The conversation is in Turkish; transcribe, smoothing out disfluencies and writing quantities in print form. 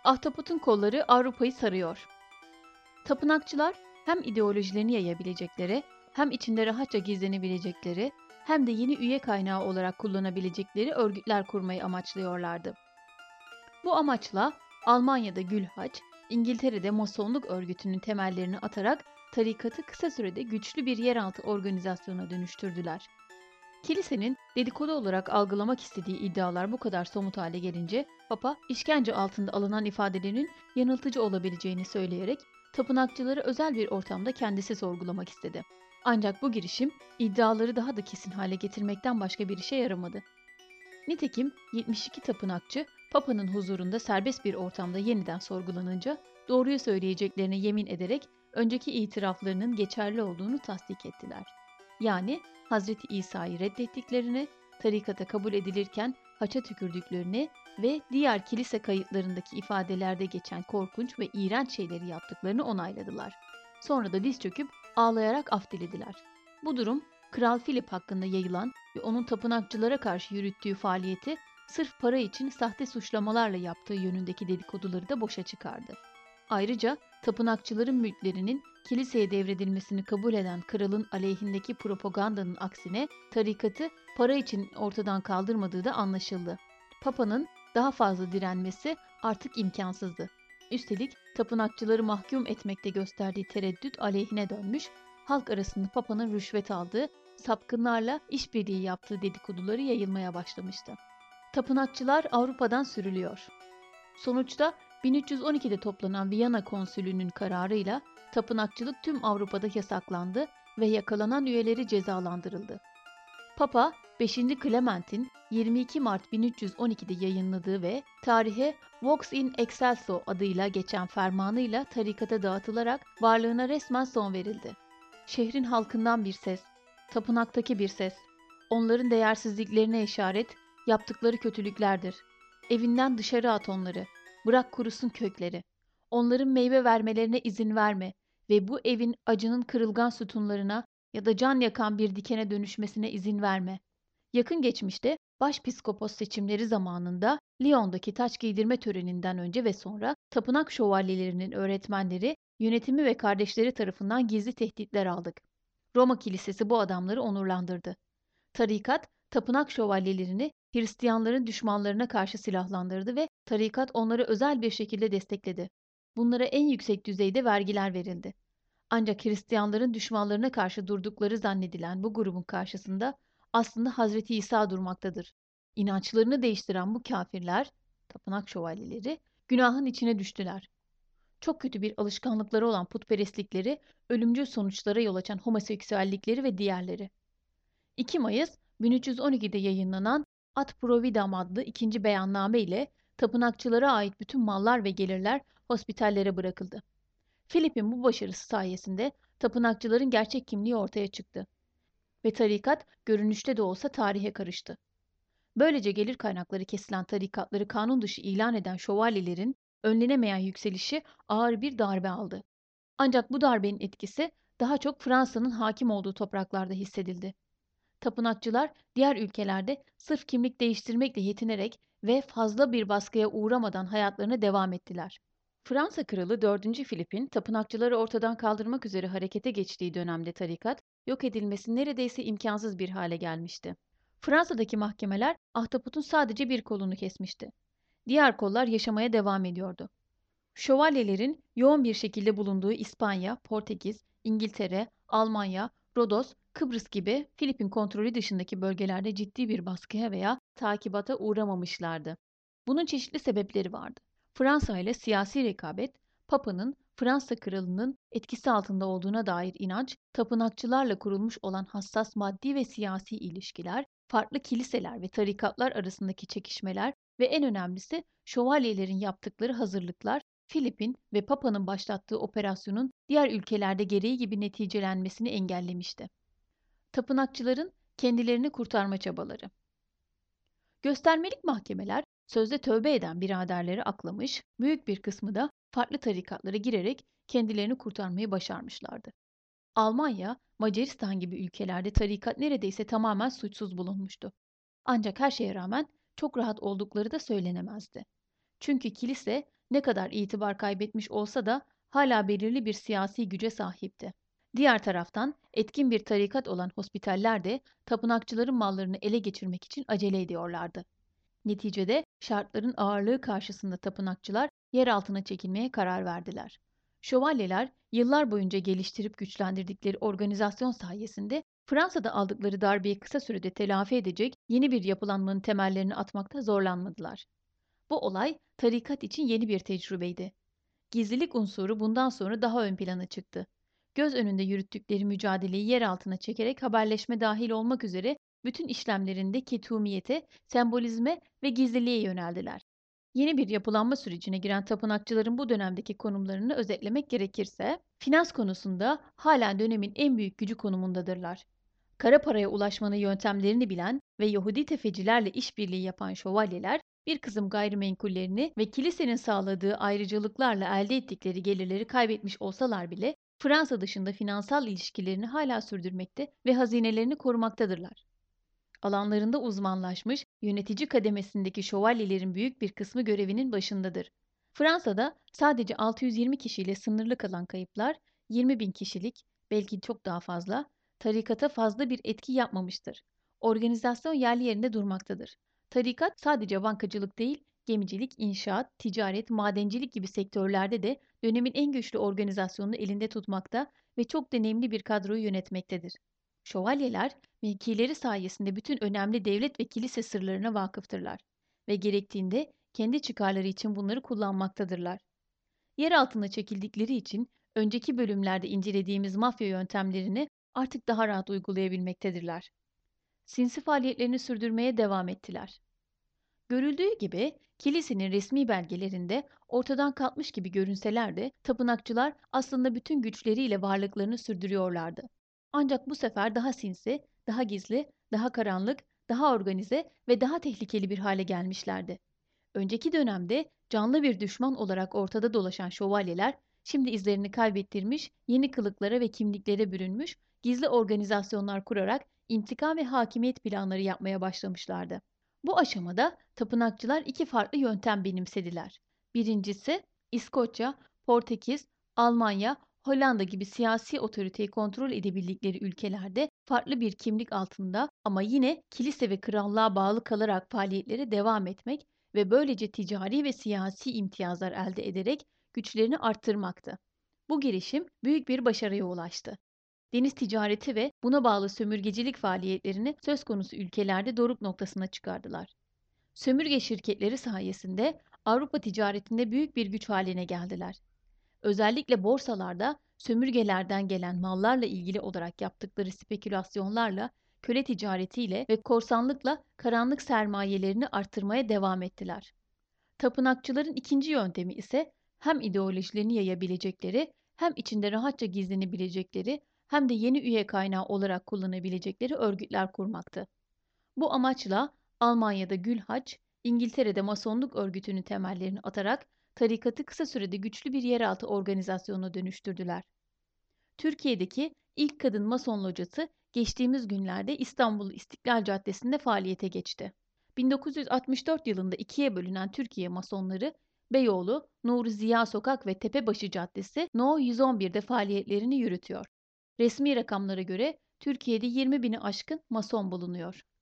Ahtapotun kolları Avrupa'yı sarıyor. Tapınakçılar hem ideolojilerini yayabilecekleri, hem içinde rahatça gizlenebilecekleri, hem de yeni üye kaynağı olarak kullanabilecekleri örgütler kurmayı amaçlıyorlardı. Bu amaçla Almanya'da Gülhaç, İngiltere'de Masonluk örgütünün temellerini atarak tarikatı kısa sürede güçlü bir yeraltı organizasyona dönüştürdüler. Kilisenin dedikodu olarak algılamak istediği iddialar bu kadar somut hale gelince, Papa işkence altında alınan ifadelerin yanıltıcı olabileceğini söyleyerek tapınakçıları özel bir ortamda kendisi sorgulamak istedi. Ancak bu girişim iddiaları daha da kesin hale getirmekten başka bir işe yaramadı. Nitekim 72 tapınakçı Papa'nın huzurunda serbest bir ortamda yeniden sorgulanınca doğruyu söyleyeceklerine yemin ederek önceki itiraflarının geçerli olduğunu tasdik ettiler. Yani Hazreti İsa'yı reddettiklerini, tarikata kabul edilirken haça tükürdüklerini ve diğer kilise kayıtlarındaki ifadelerde geçen korkunç ve iğrenç şeyleri yaptıklarını onayladılar. Sonra da diz çöküp ağlayarak af dilediler. Bu durum Kral Philip hakkında yayılan ve onun tapınakçılara karşı yürüttüğü faaliyeti sırf para için sahte suçlamalarla yaptığı yönündeki dedikoduları da boşa çıkardı. Ayrıca tapınakçıların mülklerinin kiliseye devredilmesini kabul eden kralın aleyhindeki propagandanın aksine tarikatı para için ortadan kaldırmadığı da anlaşıldı. Papa'nın daha fazla direnmesi artık imkansızdı. Üstelik tapınakçıları mahkum etmekte gösterdiği tereddüt aleyhine dönmüş, halk arasında Papa'nın rüşvet aldığı, sapkınlarla işbirliği yaptığı dedikoduları yayılmaya başlamıştı. Tapınakçılar Avrupa'dan sürülüyor. Sonuçta 1312'de toplanan Viyana Konsülü'nün kararıyla tapınakçılık tüm Avrupa'da yasaklandı ve yakalanan üyeleri cezalandırıldı. Papa 5. Clement'in 22 Mart 1312'de yayınladığı ve tarihe Vox in Excelso adıyla geçen fermanıyla tarikata dağıtılarak varlığına resmen son verildi. Şehrin halkından bir ses, tapınaktaki bir ses, onların değersizliklerine işaret, yaptıkları kötülüklerdir. Evinden dışarı at onları, bırak kurusun kökleri. Onların meyve vermelerine izin verme ve bu evin acının kırılgan sütunlarına ya da can yakan bir dikene dönüşmesine izin verme. Yakın geçmişte başpiskopos seçimleri zamanında Lyon'daki taç giydirme töreninden önce ve sonra tapınak şövalyelerinin öğretmenleri, yönetimi ve kardeşleri tarafından gizli tehditler aldık. Roma Kilisesi bu adamları onurlandırdı. Tarikat, tapınak şövalyelerini Hristiyanların düşmanlarına karşı silahlandırdı ve tarikat onları özel bir şekilde destekledi. Bunlara en yüksek düzeyde vergiler verildi. Ancak Hristiyanların düşmanlarına karşı durdukları zannedilen bu grubun karşısında aslında Hazreti İsa durmaktadır. İnançlarını değiştiren bu kafirler, tapınak şövalyeleri, günahın içine düştüler. Çok kötü bir alışkanlıkları olan putperestlikleri, ölümcül sonuçlara yol açan homoseksüellikleri ve diğerleri. 2 Mayıs 1312'de yayınlanan Ad Providam adlı ikinci beyanname ile tapınakçılara ait bütün mallar ve gelirler hospitallere bırakıldı. Philip'in bu başarısı sayesinde tapınakçıların gerçek kimliği ortaya çıktı ve tarikat görünüşte de olsa tarihe karıştı. Böylece gelir kaynakları kesilen tarikatları kanun dışı ilan eden şövalyelerin önlenemeyen yükselişi ağır bir darbe aldı. Ancak bu darbenin etkisi daha çok Fransa'nın hakim olduğu topraklarda hissedildi. Tapınakçılar diğer ülkelerde sırf kimlik değiştirmekle yetinerek ve fazla bir baskıya uğramadan hayatlarına devam ettiler. Fransa Kralı 4. Filip'in tapınakçıları ortadan kaldırmak üzere harekete geçtiği dönemde tarikat, yok edilmesi neredeyse imkansız bir hale gelmişti. Fransa'daki mahkemeler ahtapotun sadece bir kolunu kesmişti. Diğer kollar yaşamaya devam ediyordu. Şövalyelerin yoğun bir şekilde bulunduğu İspanya, Portekiz, İngiltere, Almanya, Rodos, Kıbrıs gibi Filipin kontrolü dışındaki bölgelerde ciddi bir baskıya veya takibata uğramamışlardı. Bunun çeşitli sebepleri vardı. Fransa ile siyasi rekabet, Papa'nın Fransa kralının etkisi altında olduğuna dair inanç, tapınakçılarla kurulmuş olan hassas maddi ve siyasi ilişkiler, farklı kiliseler ve tarikatlar arasındaki çekişmeler ve en önemlisi şövalyelerin yaptıkları hazırlıklar, Filip'in ve Papa'nın başlattığı operasyonun diğer ülkelerde gereği gibi neticelenmesini engellemişti. Tapınakçıların kendilerini kurtarma çabaları. Göstermelik mahkemeler sözde tövbe eden biraderleri aklamış, büyük bir kısmı da farklı tarikatlara girerek kendilerini kurtarmayı başarmışlardı. Almanya, Macaristan gibi ülkelerde tarikat neredeyse tamamen suçsuz bulunmuştu. Ancak her şeye rağmen çok rahat oldukları da söylenemezdi. Çünkü kilise Ne kadar itibar kaybetmiş olsa da hala belirli bir siyasi güce sahipti. Diğer taraftan etkin bir tarikat olan hospitaller de tapınakçıların mallarını ele geçirmek için acele ediyorlardı. Neticede şartların ağırlığı karşısında tapınakçılar yer altına çekilmeye karar verdiler. Şövalyeler yıllar boyunca geliştirip güçlendirdikleri organizasyon sayesinde Fransa'da aldıkları darbeyi kısa sürede telafi edecek yeni bir yapılanmanın temellerini atmakta zorlanmadılar. Bu olay tarikat için yeni bir tecrübeydi. Gizlilik unsuru bundan sonra daha ön plana çıktı. Göz önünde yürüttükleri mücadeleyi yer altına çekerek haberleşme dahil olmak üzere bütün işlemlerinde ketumiyete, sembolizme ve gizliliğe yöneldiler. Yeni bir yapılanma sürecine giren tapınakçıların bu dönemdeki konumlarını özetlemek gerekirse, finans konusunda hala dönemin en büyük gücü konumundadırlar. Kara paraya ulaşmanın yöntemlerini bilen ve Yahudi tefecilerle işbirliği yapan şövalyeler, bir kısım gayrimenkullerini ve kilisenin sağladığı ayrıcalıklarla elde ettikleri gelirleri kaybetmiş olsalar bile Fransa dışında finansal ilişkilerini hala sürdürmekte ve hazinelerini korumaktadırlar. Alanlarında uzmanlaşmış, yönetici kademesindeki şövalyelerin büyük bir kısmı görevinin başındadır. Fransa'da sadece 620 kişiyle sınırlı kalan kayıplar, 20 bin kişilik, belki çok daha fazla, tarikata fazla bir etki yapmamıştır. Organizasyon yerli yerinde durmaktadır. Tarikat sadece bankacılık değil, gemicilik, inşaat, ticaret, madencilik gibi sektörlerde de dönemin en güçlü organizasyonunu elinde tutmakta ve çok deneyimli bir kadroyu yönetmektedir. Şövalyeler, mevkileri sayesinde bütün önemli devlet ve kilise sırlarına vakıftırlar ve gerektiğinde kendi çıkarları için bunları kullanmaktadırlar. Yer altına çekildikleri için önceki bölümlerde incelediğimiz mafya yöntemlerini artık daha rahat uygulayabilmektedirler. Sinsi faaliyetlerini sürdürmeye devam ettiler. Görüldüğü gibi kilisenin resmi belgelerinde ortadan kalkmış gibi görünseler de tapınakçılar aslında bütün güçleriyle varlıklarını sürdürüyorlardı. Ancak bu sefer daha sinsi, daha gizli, daha karanlık, daha organize ve daha tehlikeli bir hale gelmişlerdi. Önceki dönemde canlı bir düşman olarak ortada dolaşan şövalyeler şimdi izlerini kaybettirmiş, yeni kılıklara ve kimliklere bürünmüş, gizli organizasyonlar kurarak intikam ve hakimiyet planları yapmaya başlamışlardı. Bu aşamada tapınakçılar iki farklı yöntem benimsediler. Birincisi İskoçya, Portekiz, Almanya, Hollanda gibi siyasi otoriteyi kontrol edebildikleri ülkelerde farklı bir kimlik altında ama yine kilise ve krallığa bağlı kalarak faaliyetlere devam etmek ve böylece ticari ve siyasi imtiyazlar elde ederek güçlerini arttırmaktı. Bu girişim büyük bir başarıya ulaştı. Deniz ticareti ve buna bağlı sömürgecilik faaliyetlerini söz konusu ülkelerde doruk noktasına çıkardılar. Sömürge şirketleri sayesinde Avrupa ticaretinde büyük bir güç haline geldiler. Özellikle borsalarda sömürgelerden gelen mallarla ilgili olarak yaptıkları spekülasyonlarla, köle ticaretiyle ve korsanlıkla karanlık sermayelerini arttırmaya devam ettiler. Tapınakçıların ikinci yöntemi ise hem ideolojilerini yayabilecekleri, hem içinde rahatça gizlenebilecekleri, hem de yeni üye kaynağı olarak kullanabilecekleri örgütler kurmaktı. Bu amaçla Almanya'da Gülhaç, İngiltere'de Masonluk örgütünün temellerini atarak tarikatı kısa sürede güçlü bir yeraltı organizasyonuna dönüştürdüler. Türkiye'deki ilk kadın Mason locası geçtiğimiz günlerde İstanbul İstiklal Caddesi'nde faaliyete geçti. 1964 yılında ikiye bölünen Türkiye Masonları, Beyoğlu, Nuri Ziya Sokak ve Tepebaşı Caddesi No 111'de faaliyetlerini yürütüyor. Resmi rakamlara göre Türkiye'de 20 bini aşkın Mason bulunuyor.